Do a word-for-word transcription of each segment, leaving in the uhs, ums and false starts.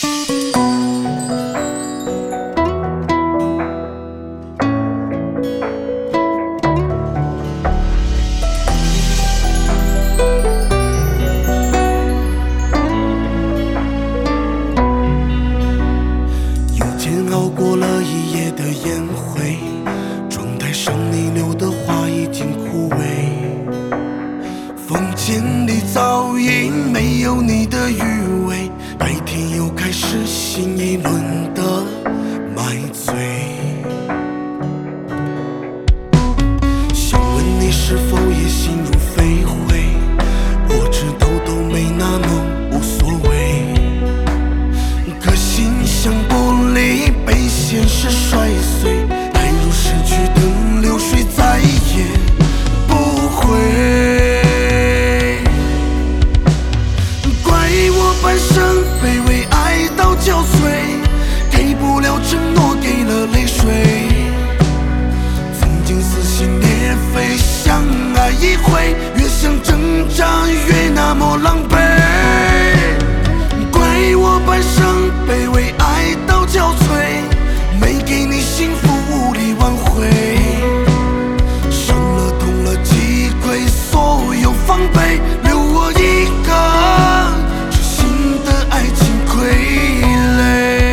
熬过了一夜的宴会，窗台上你留的花已经枯萎，房间里早已没有你的余味，白天又开始新一轮的买醉。想问你是否也心如飞灰，我知道都没那么无所谓，可心像玻璃被现实摔碎，爱如逝去的流水，再也不回。怪我半生卑微，爱到憔悴，给不了承诺，给了泪水。曾经撕心裂肺，相爱一回，越想挣扎越那么狼狈。怪我半生卑微，爱到憔悴，没给你幸福，无力挽回，伤了痛了击溃所有防备，留我一个痴心的爱情傀儡。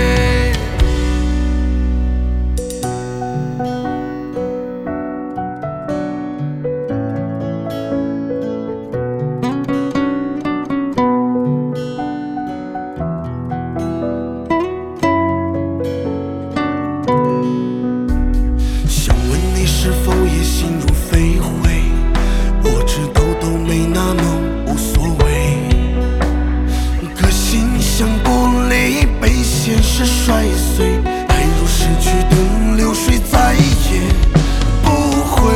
是否也心如飞灰？我知道都没那么无所谓，可心像玻璃被现实摔碎，爱如逝去的流水，再也不回。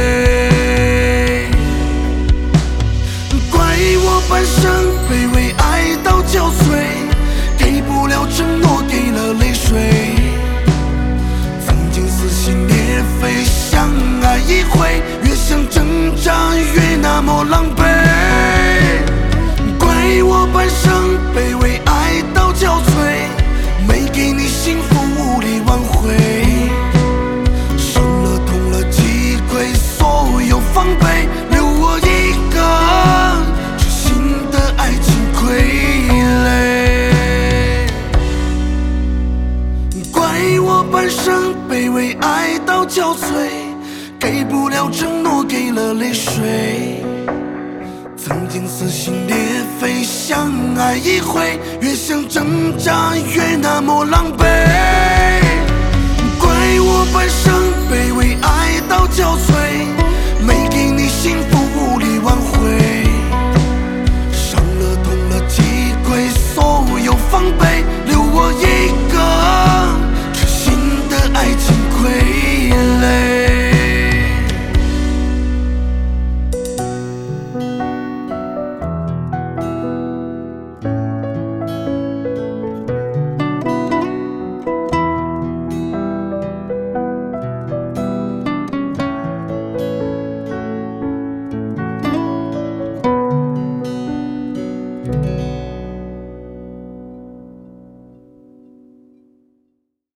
怪我半生卑微，爱到憔悴，给不了承诺，给了泪水。曾经撕心裂肺，相爱一回，越想挣扎越那么狼狈。怪我半生卑微，爱到憔悴，没给你幸福，无力挽回，伤了痛了击溃所有防备，留我一个痴心的爱情傀儡。怪我半生卑微，爱到憔悴，给不了承诺，给了泪水。曾经撕心裂肺，相爱一回，越想挣扎越那么狼狈。怪我半生卑微，爱到憔悴，